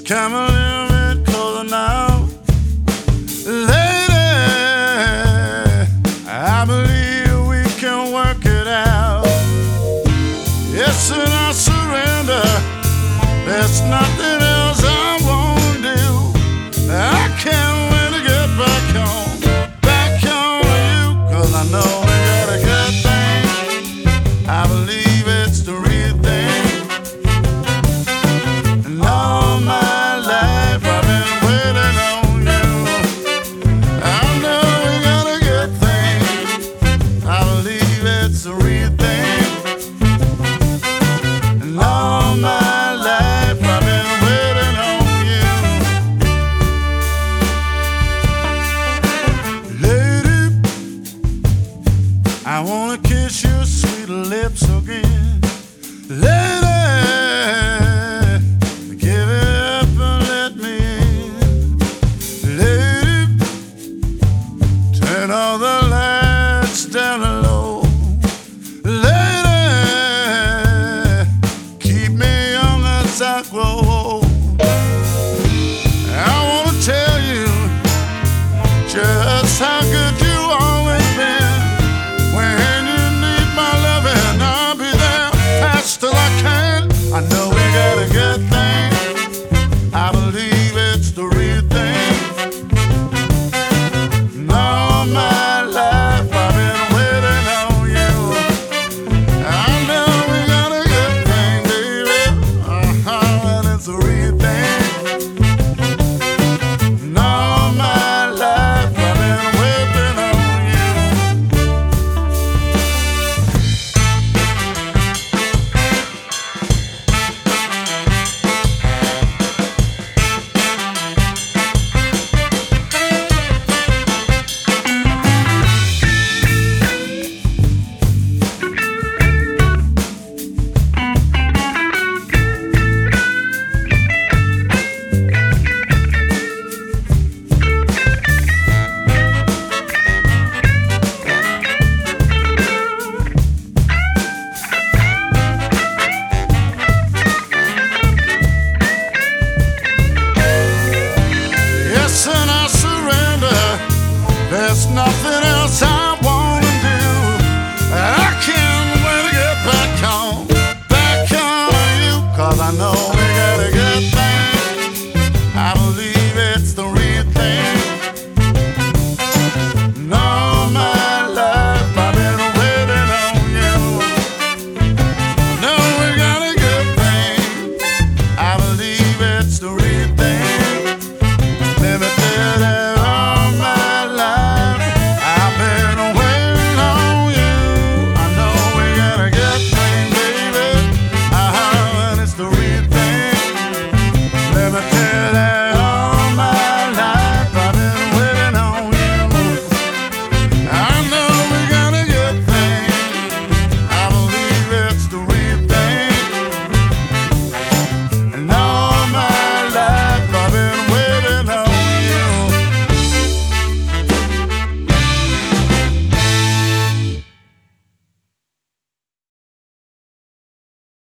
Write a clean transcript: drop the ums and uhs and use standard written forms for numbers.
come a little bit closer now. Lady, I believe we can work it out. Yes, and I surrender. There's nothing else I won't do. I can't wait to get back on you, 'cause I know we got a good thing. I believe it's the real thing. And all my life I've been waiting on you. I know we got a good thing. I believe it's the real thing. And all my life I've been waiting on you. Lady, I wanna kiss your sweet lips again. Lady, give it up and let me in. Lady, turn all the lights down low. Lady, keep me young as I grow old. I wanna tell you just how good you always been. When you need my loving, I'll be there fast till I can. I know we got a good thing. I believe it's the real thing. And all my life I've been waiting on you. I know we got a good thing, baby. And it's the real thing. And all my life I've been waiting on you. Yes, and I surrender. There's nothing else I wanna do. I can't wait to get back on you, 'cause I know we got a good thing.